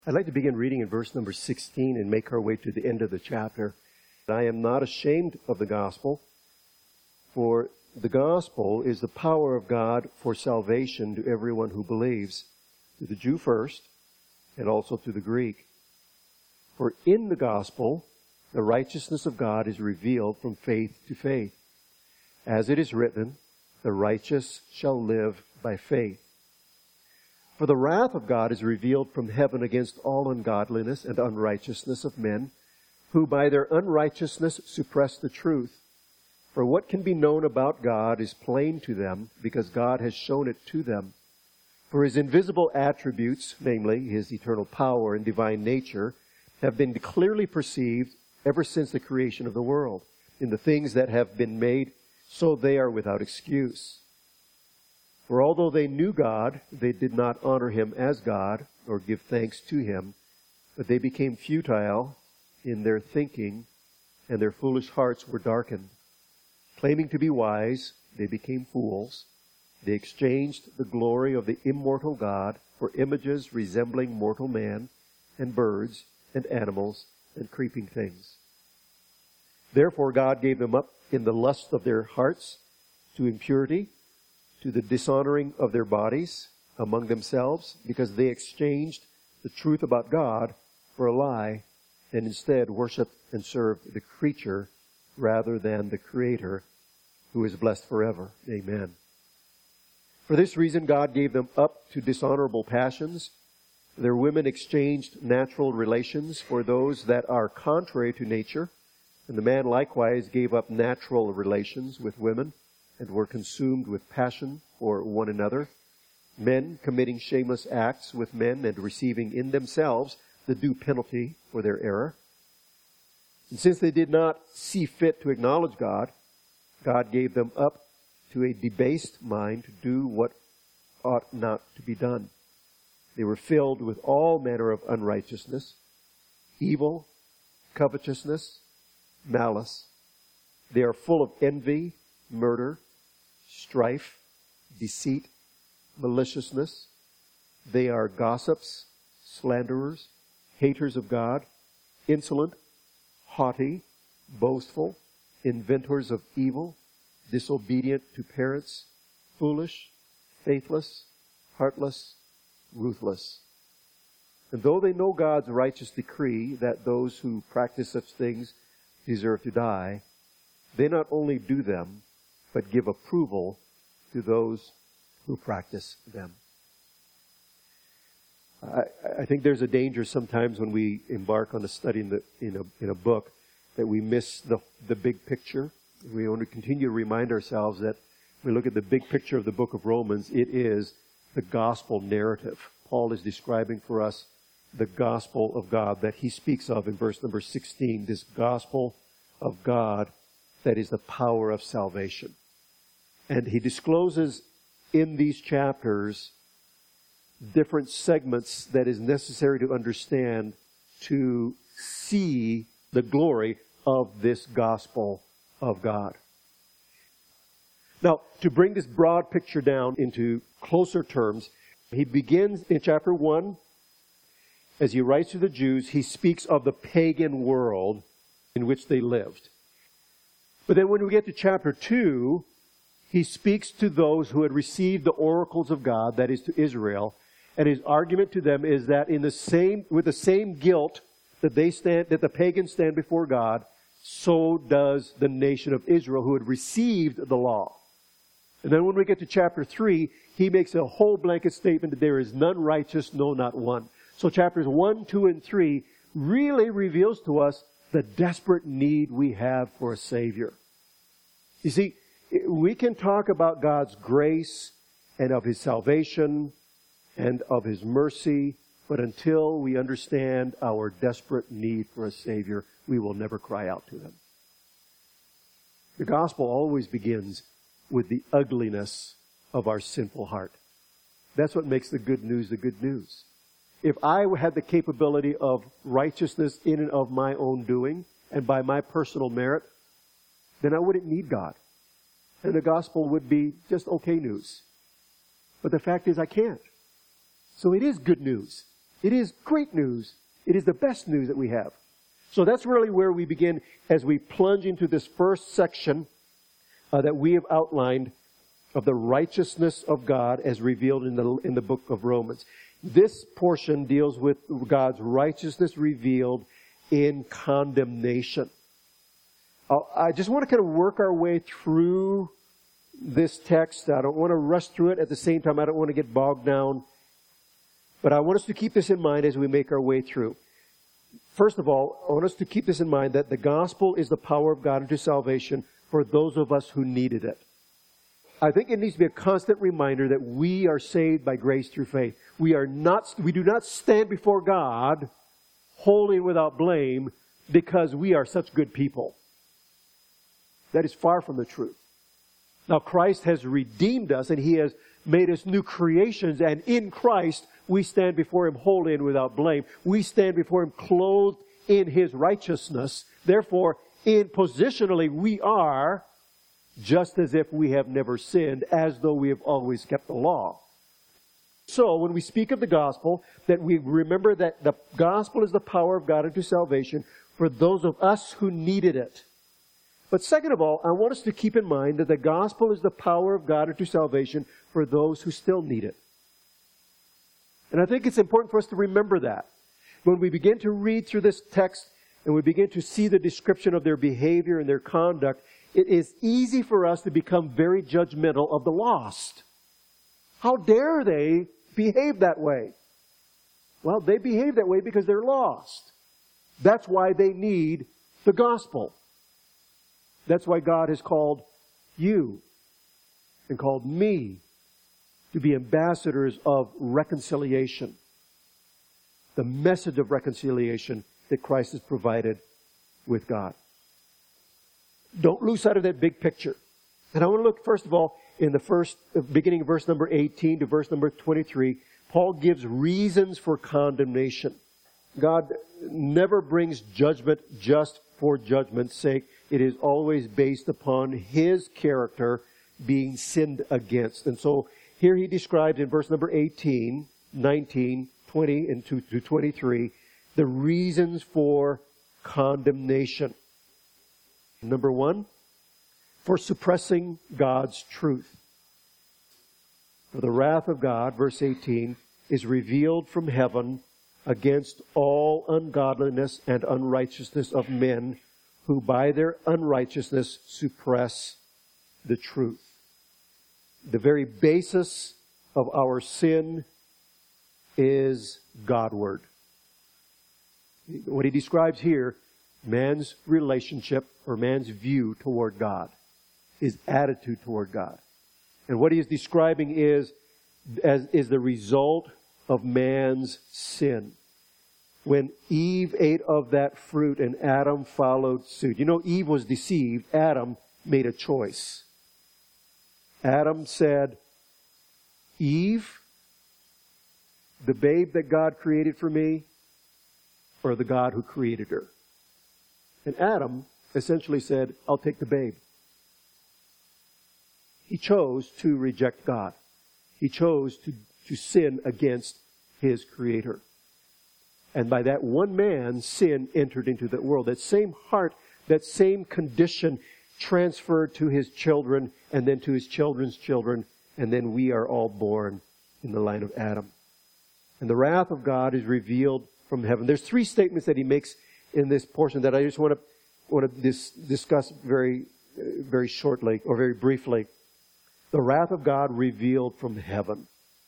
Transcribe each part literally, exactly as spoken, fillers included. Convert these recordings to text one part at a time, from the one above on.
I'd like to begin reading in verse number sixteen and make our way to the end of the chapter. I am not ashamed of the gospel, for the gospel is the power of God for salvation to everyone who believes, to the Jew first, and also to the Greek. For in the gospel, the righteousness of God is revealed from faith to faith. As it is written, the righteous shall live by faith. For the wrath of God is revealed from heaven against all ungodliness and unrighteousness of men, who by their unrighteousness suppress the truth. For what can be known about God is plain to them, because God has shown it to them. For His invisible attributes, namely His eternal power and divine nature, have been clearly perceived ever since the creation of the world. In the things that have been made, so they are without excuse. For although they knew God, they did not honor Him as God or give thanks to Him, but they became futile in their thinking, and their foolish hearts were darkened. Claiming to be wise, they became fools. They exchanged the glory of the immortal God for images resembling mortal man, and birds, and animals, and creeping things. Therefore God gave them up in the lust of their hearts to impurity, to the dishonoring of their bodies among themselves, because they exchanged the truth about God for a lie, and instead worshiped and served the creature rather than the Creator, who is blessed forever. Amen. For this reason God gave them up to dishonorable passions. Their women exchanged natural relations for those that are contrary to nature, and the man likewise gave up natural relations with women, and were consumed with passion for one another, men committing shameless acts with men and receiving in themselves the due penalty for their error. And since they did not see fit to acknowledge God, God gave them up to a debased mind to do what ought not to be done. They were filled with all manner of unrighteousness, evil, covetousness, malice. They are full of envy, murder, strife, deceit, maliciousness. They are gossips, slanderers, haters of God, insolent, haughty, boastful, inventors of evil, disobedient to parents, foolish, faithless, heartless, ruthless. And though they know God's righteous decree that those who practice such things deserve to die, they not only do them, but give approval to those who practice them. I, I think there's a danger sometimes when we embark on a study in, the, in, a, in a book that we miss the, the big picture. We want to continue to remind ourselves that when we look at the big picture of the book of Romans, it is the gospel narrative. Paul is describing for us the gospel of God that he speaks of in verse number sixteen, this gospel of God that is the power of salvation. And he discloses in these chapters different segments that is necessary to understand to see the glory of this gospel of God. Now, to bring this broad picture down into closer terms, he begins in chapter one. As he writes to the Jews, he speaks of the pagan world in which they lived. But then when we get to chapter two, he speaks to those who had received the oracles of God, that is to Israel, and his argument to them is that in the same, with the same guilt that they stand, that the pagans stand before God, so does the nation of Israel who had received the law. And then when we get to chapter three, he makes a whole blanket statement that there is none righteous, no, not one. So chapters one, two, and three really reveals to us the desperate need we have for a Savior. You see, we can talk about God's grace and of His salvation and of His mercy, but until we understand our desperate need for a Savior, we will never cry out to Him. The gospel always begins with the ugliness of our sinful heart. That's what makes the good news the good news. If I had the capability of righteousness in and of my own doing and by my personal merit, then I wouldn't need God. And the gospel would be just okay news. But the fact is I can't. So it is good news. It is great news. It is the best news that we have. So that's really where we begin as we plunge into this first section uh, that we have outlined of the righteousness of God as revealed in the in the book of Romans. This portion deals with God's righteousness revealed in condemnation. Uh, I just want to kind of work our way through this text. I don't want to rush through it. At the same time, I don't want to get bogged down. But I want us to keep this in mind as we make our way through. First of all, I want us to keep this in mind that the gospel is the power of God unto salvation for those of us who needed it. I think it needs to be a constant reminder that we are saved by grace through faith. We are not, we do not stand before God holy and without blame because we are such good people. That is far from the truth. Now Christ has redeemed us and He has made us new creations, and in Christ we stand before Him holy and without blame. We stand before Him clothed in His righteousness. Therefore, in positionally we are just as if we have never sinned, as though we have always kept the law. So, when we speak of the gospel, that we remember that the gospel is the power of God unto salvation for those of us who needed it. But second of all, I want us to keep in mind that the gospel is the power of God unto salvation for those who still need it. And I think it's important for us to remember that. When we begin to read through this text and we begin to see the description of their behavior and their conduct, it is easy for us to become very judgmental of the lost. How dare they behave that way? Well, they behave that way because they're lost. That's why they need the gospel. That's why God has called you and called me to be ambassadors of reconciliation. The message of reconciliation that Christ has provided with God. Don't lose sight of that big picture. And I want to look, first of all, in the first, beginning of verse number eighteen to verse number twenty-three, Paul gives reasons for condemnation. God never brings judgment just for judgment's sake. It is always based upon His character being sinned against. And so here he describes in verse number eighteen, nineteen, twenty, and to twenty-three, the reasons for condemnation. Number one, for suppressing God's truth. For the wrath of God, verse eighteen, is revealed from heaven against all ungodliness and unrighteousness of men who by their unrighteousness suppress the truth. The very basis of our sin is Godward. What he describes here, man's relationship or man's view toward God, his attitude toward God. And what he is describing is, as, is the result of man's sin. When Eve ate of that fruit and Adam followed suit. You know, Eve was deceived. Adam made a choice. Adam said, Eve, the babe that God created for me, or the God who created her? And Adam essentially said, I'll take the babe. He chose to reject God. He chose to, to sin against his Creator. And by that one man, sin entered into the world. That same heart, that same condition transferred to his children and then to his children's children. And then we are all born in the line of Adam. And the wrath of God is revealed from heaven. There's three statements that he makes in this portion that I just want to want to dis- discuss very, uh, very shortly or very briefly. The wrath of God revealed from heaven.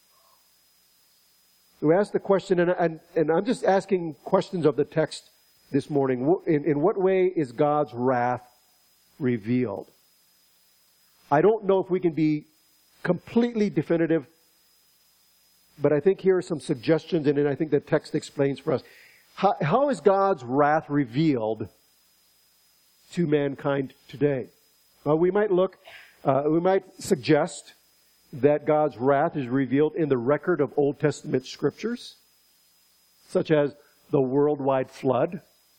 We asked the question, and, and, and I'm just asking questions of the text this morning. In, in what way is God's wrath revealed? I don't know if we can be completely definitive, but I think here are some suggestions, and then I think the text explains for us. How, how is God's wrath revealed to mankind today? Well, we might look, uh, we might suggest that God's wrath is revealed in the record of Old Testament scriptures, such as the worldwide flood,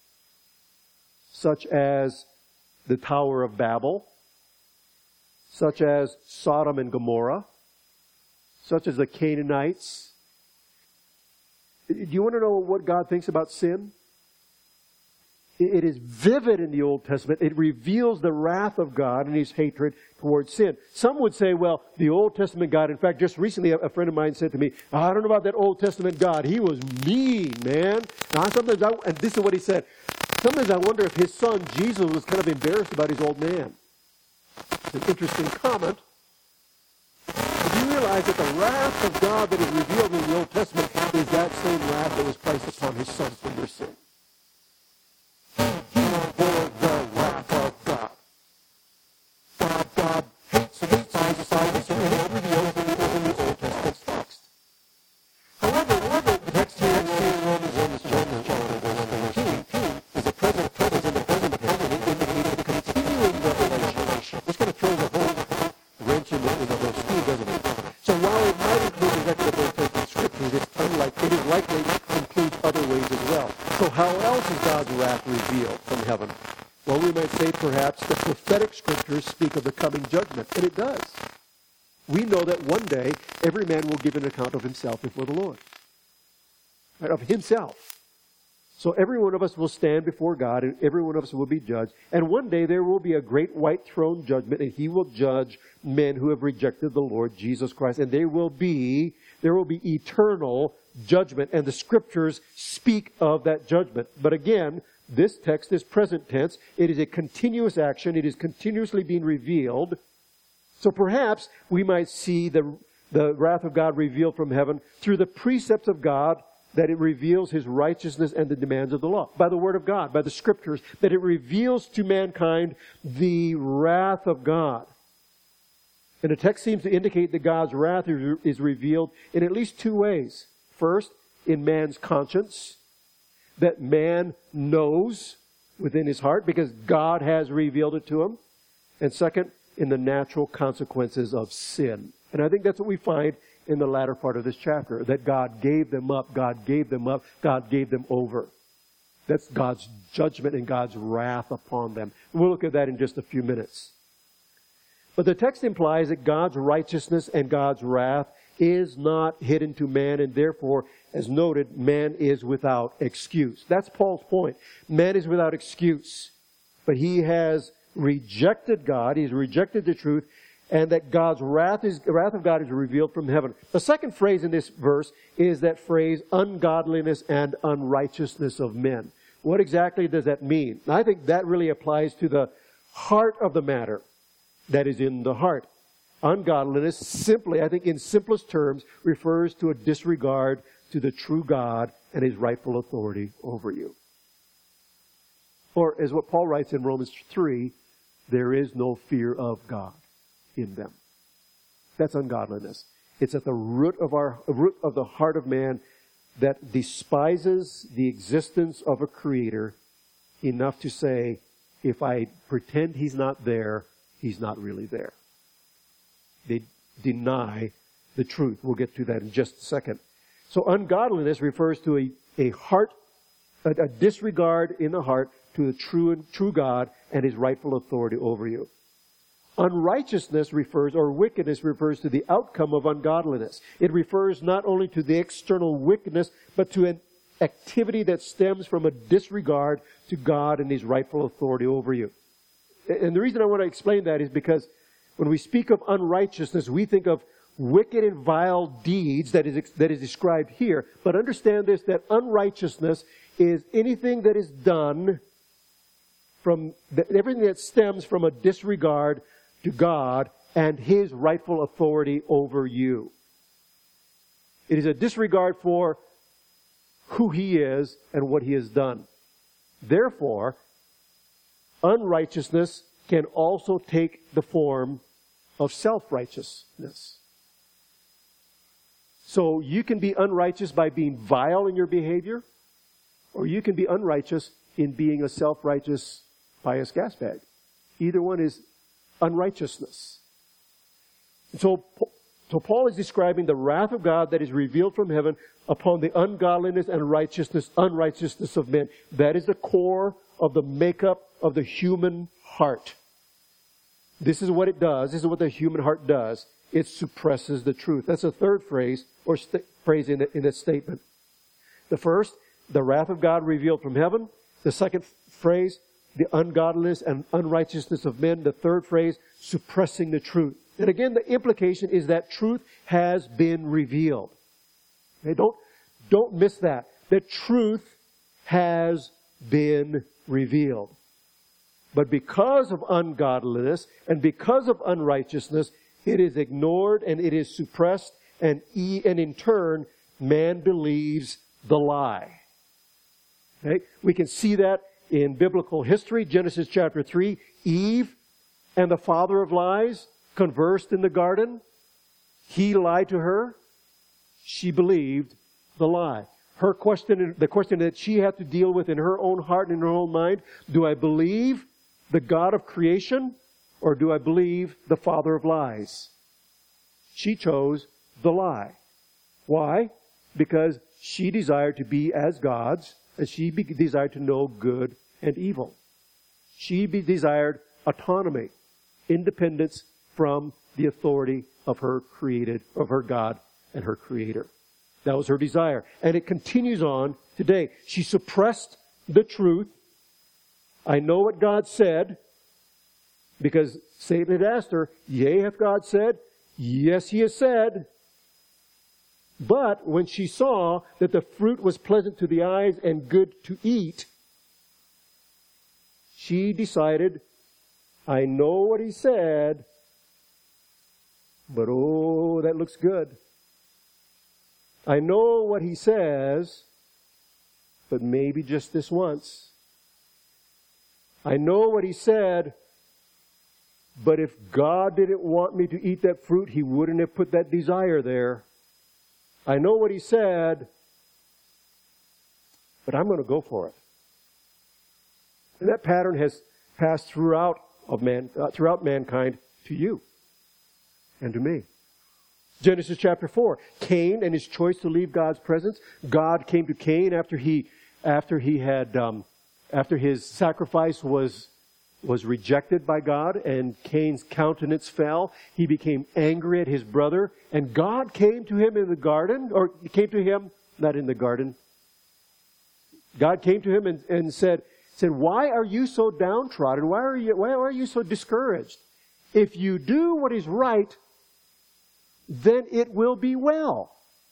such as the Tower of Babel, such as Sodom and Gomorrah, such as the Canaanites, Do you want to know what God thinks about sin? It is vivid in the Old Testament. It reveals the wrath of God and His hatred towards sin. Some would say, well, the Old Testament God, in fact, just recently a friend of mine said to me, oh, I don't know about that Old Testament God. He was mean, man. Now, sometimes I, and this is what he said, sometimes I wonder if his son, Jesus, was kind of embarrassed about his old man. It's an interesting comment. Do you realize that the wrath of God that is revealed in the Old Testament is that same wrath that was placed upon His Son for your sin? Perhaps the prophetic scriptures speak of the coming judgment, and it does. We know that one day every man will give an account of himself before the Lord. Right? Of himself. So every one of us will stand before God, and every one of us will be judged. And one day there will be a great white throne judgment, and He will judge men who have rejected the Lord Jesus Christ. And there will be, there will be eternal judgment, and the scriptures speak of that judgment. But again, this text is present tense. It is a continuous action. It is continuously being revealed. So perhaps we might see the, the wrath of God revealed from heaven through the precepts of God, that it reveals His righteousness and the demands of the law. By the Word of God, by the Scriptures, that it reveals to mankind the wrath of God. And the text seems to indicate that God's wrath is revealed in at least two ways. First, in man's conscience, that man knows within his heart because God has revealed it to him. And second, in the natural consequences of sin. And I think that's what we find in the latter part of this chapter, that God gave them up, God gave them up, God gave them over. That's God's judgment and God's wrath upon them. We'll look at that in just a few minutes. But the text implies that God's righteousness and God's wrath is not hidden to man, and therefore, as noted, man is without excuse. That's Paul's point. Man is without excuse. But he has rejected God, he's rejected the truth, and that God's wrath is the wrath of God is revealed from heaven. The second phrase in this verse is that phrase, ungodliness and unrighteousness of men. What exactly does that mean? I think that really applies to the heart of the matter, that is in the heart. Ungodliness, simply, I think in simplest terms, refers to a disregard to the true God and His rightful authority over you. Or, as what Paul writes in Romans three, there is no fear of God in them. That's ungodliness. It's at the root of our root of the heart of man that despises the existence of a Creator enough to say, if I pretend He's not there, He's not really there. They deny the truth. We'll get to that in just a second. So ungodliness refers to a, a heart, a, a disregard in the heart to the true and true God and His rightful authority over you. Unrighteousness refers, or wickedness refers to the outcome of ungodliness. It refers not only to the external wickedness, but to an activity that stems from a disregard to God and His rightful authority over you. And the reason I want to explain that is because when we speak of unrighteousness, we think of wicked and vile deeds that is, that is described here. But understand this, that unrighteousness is anything that is done from, everything that stems from a disregard to God and His rightful authority over you. It is a disregard for who He is and what He has done. Therefore, unrighteousness can also take the form of self-righteousness. So you can be unrighteous by being vile in your behavior, or you can be unrighteous in being a self-righteous, pious gas bag. Either one is unrighteousness. And so, so Paul is describing the wrath of God that is revealed from heaven upon the ungodliness and righteousness, unrighteousness of men. That is the core of the makeup of the human heart. This is what it does. This is what the human heart does. It suppresses the truth. That's a third phrase or st- phrase in, the, in that statement. The first, the wrath of God revealed from heaven. The second phrase, the ungodliness and unrighteousness of men. The third phrase, suppressing the truth. And again, the implication is that truth has been revealed. Okay, don't, don't miss that. The truth has been revealed. But because of ungodliness and because of unrighteousness, it is ignored and it is suppressed, and, e- and in turn, man believes the lie. Okay? We can see that in biblical history. Genesis chapter three, Eve and the father of lies conversed in the garden. He lied to her. She believed the lie. Her question, the question that she had to deal with in her own heart and in her own mind, do I believe the God of creation, or do I believe the father of lies? She chose the lie. Why? Because she desired to be as gods, and she be, desired to know good and evil. She be, desired autonomy, independence from the authority of her created, of her God and her Creator. That was her desire. And it continues on today. She suppressed the truth. I know what God said, because Satan had asked her, yea, hath God said? Yes, he has said. But when she saw that the fruit was pleasant to the eyes and good to eat, she decided, I know what he said, but oh, that looks good. I know what he says, but maybe just this once. I know what he said, but if God didn't want me to eat that fruit, he wouldn't have put that desire there. I know what he said, but I'm going to go for it. And that pattern has passed throughout of man, uh, throughout mankind to you and to me. Genesis chapter four, Cain and his choice to leave God's presence. God came to Cain after he, after he had, um, after his sacrifice was was rejected by God, and Cain's countenance fell. He became angry at his brother, and God came to him in the garden, or came to him, not in the garden. God came to him and, and said, said, why are you so downtrodden? Why are you, why are you so discouraged? If you do what is right, then it will be well.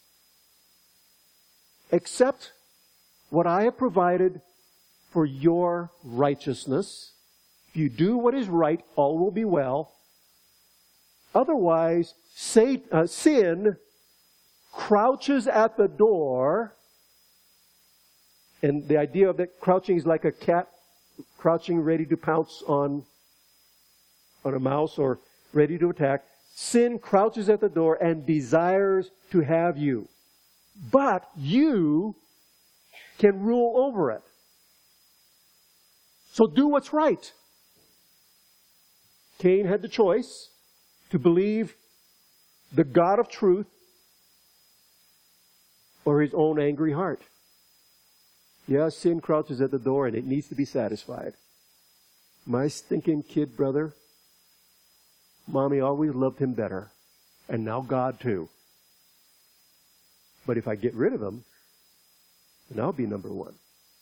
Accept what I have provided for your righteousness. If you do what is right, all will be well. Otherwise, say, uh, sin crouches at the door. And the idea of that crouching is like a cat crouching ready to pounce on, on a mouse or ready to attack. Sin crouches at the door and desires to have you. But you can rule over it. So do what's right. Cain had the choice to believe the God of truth or his own angry heart. Yeah, sin crouches at the door and it needs to be satisfied. My stinking kid brother, Mommy always loved him better, and now God too. But if I get rid of him, then I'll be number one.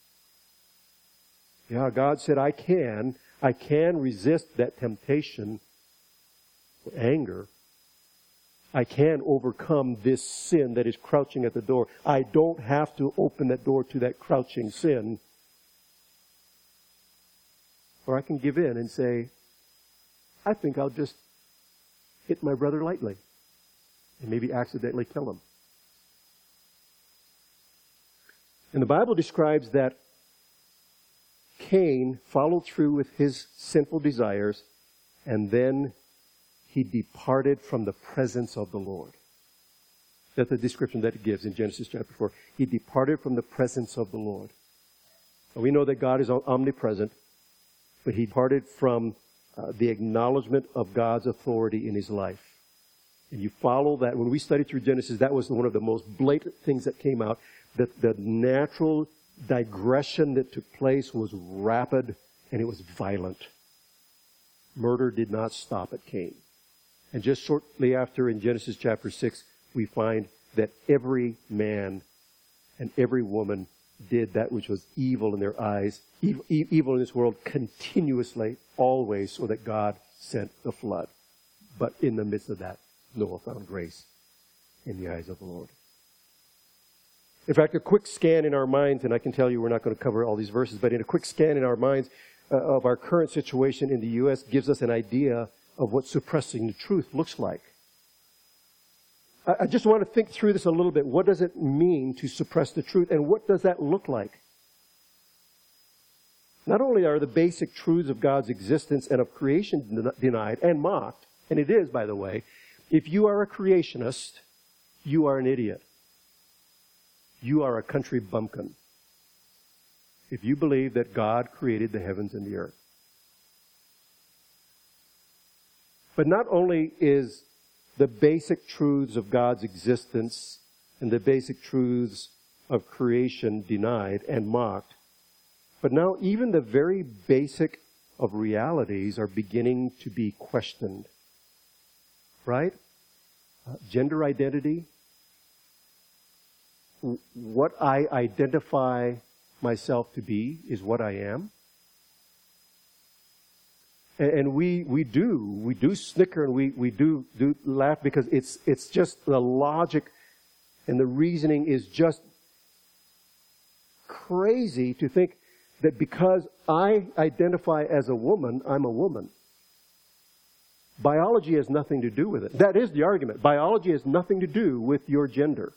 Yeah, God said I can, I can resist that temptation, anger. I can overcome this sin that is crouching at the door. I don't have to open that door to that crouching sin. Or I can give in and say, I think I'll just hit my brother lightly and maybe accidentally kill him. And the Bible describes that Cain followed through with his sinful desires, and then he departed from the presence of the Lord. That's the description that it gives in Genesis chapter four. He departed from the presence of the Lord. Now, we know that God is omnipresent, but he departed from uh, the acknowledgement of God's authority in his life. And you follow that. When we studied through Genesis, that was one of the most blatant things that came out. That the natural digression that took place was rapid and it was violent. Murder did not stop at Cain. And just shortly after, in Genesis chapter six, we find that every man and every woman did that which was evil in their eyes, evil, evil in this world continuously, always, so that God sent the flood. But in the midst of that, Noah found grace in the eyes of the Lord. In fact, a quick scan in our minds, and I can tell you we're not going to cover all these verses, but in a quick scan in our minds uh, of our current situation in the U S gives us an idea of what suppressing the truth looks like. I, I just want to think through this a little bit. What does it mean to suppress the truth, and what does that look like? Not only are the basic truths of God's existence and of creation den- denied and mocked, and it is, by the way, if you are a creationist, you are an idiot. You are a country bumpkin if you believe that God created the heavens and the earth. But not only is the basic truths of God's existence and the basic truths of creation denied and mocked, but now even the very basic of realities are beginning to be questioned. Right? Uh, gender identity. What I identify myself to be is what I am. And, and we we do we do snicker and we, we do do laugh because it's it's just the logic and the reasoning is just crazy to think that because I identify as a woman, I'm a woman. Biology has nothing to do with it. That is the argument. Biology has nothing to do with your gender.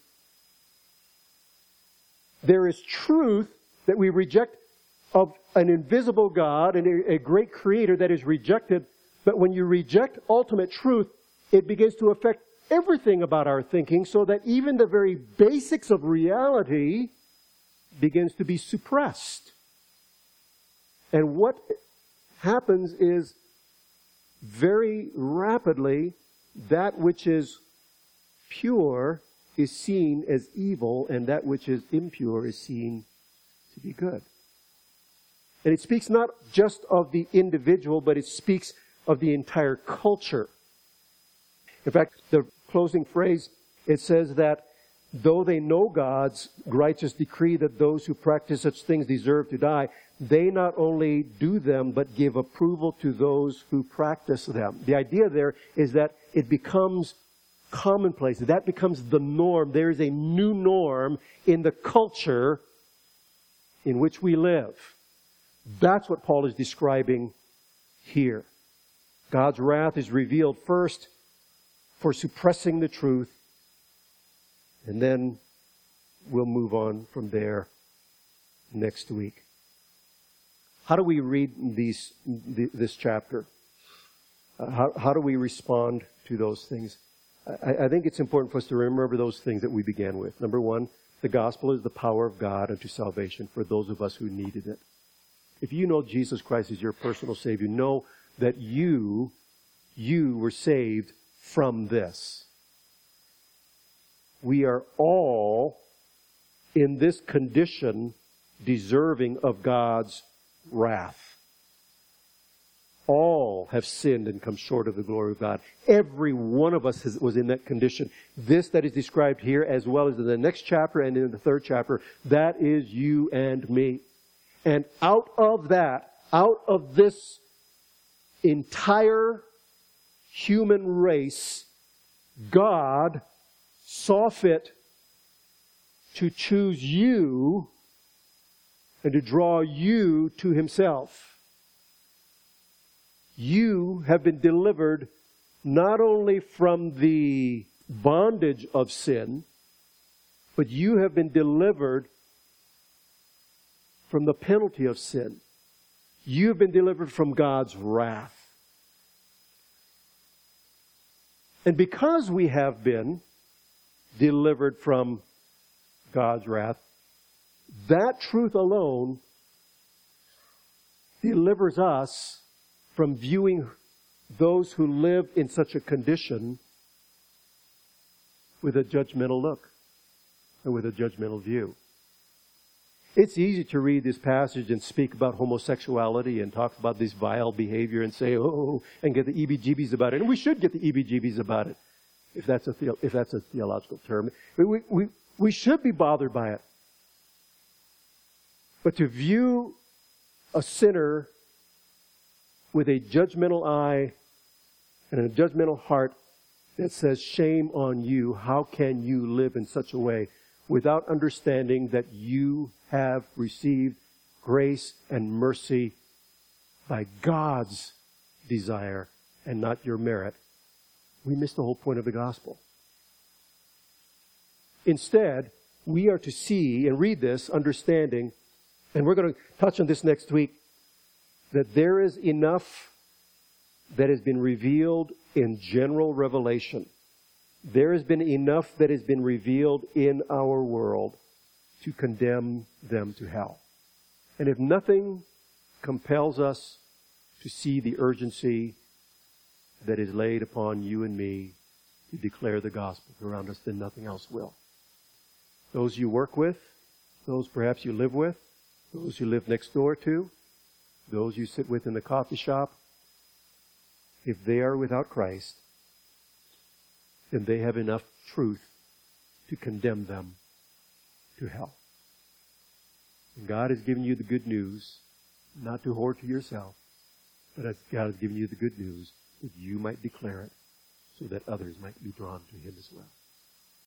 There is truth that we reject of an invisible God and a, a great creator that is rejected. But when you reject ultimate truth, it begins to affect everything about our thinking so that even the very basics of reality begins to be suppressed. And what happens is very rapidly that which is pure is seen as evil, and that which is impure is seen to be good. And it speaks not just of the individual, but it speaks of the entire culture. In fact, the closing phrase, it says that though they know God's righteous decree that those who practice such things deserve to die, they not only do them, but give approval to those who practice them. The idea there is that it becomes commonplace. That becomes the norm. There is a new norm in the culture in which we live. That's what Paul is describing here. God's wrath is revealed first for suppressing the truth, and then we'll move on from there next week. How do we read these, this chapter? Uh, how, how do we respond to those things? I, I think it's important for us to remember those things that we began with. Number one, the gospel is the power of God unto salvation for those of us who needed it. If you know Jesus Christ as your personal Savior, know that you, you were saved from this. We are all in this condition deserving of God's wrath. All have sinned and come short of the glory of God. Every one of us has, was in that condition. This that is described here, as well as in the next chapter and in the third chapter, that is you and me. And out of that, out of this entire human race, God saw fit to choose you and to draw you to Himself. You have been delivered not only from the bondage of sin, but you have been delivered from the penalty of sin. You have been delivered from God's wrath. And because we have been delivered from God's wrath, that truth alone delivers us from viewing those who live in such a condition with a judgmental look and with a judgmental view. It's easy to read this passage and speak about homosexuality and talk about this vile behavior and say, oh, and get the E B G Bs about it. And we should get the E B G Bs about it, if that's a, the, if that's a theological term. We, we, we should be bothered by it. But to view a sinner with a judgmental eye and a judgmental heart that says, shame on you, how can you live in such a way, without understanding that you have received grace and mercy by God's desire and not your merit, we miss the whole point of the gospel. Instead, we are to see and read this, understanding, and we're going to touch on this next week, that there is enough that has been revealed in general revelation. There has been enough that has been revealed in our world to condemn them to hell. And if nothing compels us to see the urgency that is laid upon you and me to declare the gospel around us, then nothing else will. Those you work with, those perhaps you live with, those you live next door to, those you sit with in the coffee shop, if they are without Christ, then they have enough truth to condemn them to hell. And God has given you the good news, not to hoard to yourself, but as God has given you the good news that you might declare it so that others might be drawn to Him as well.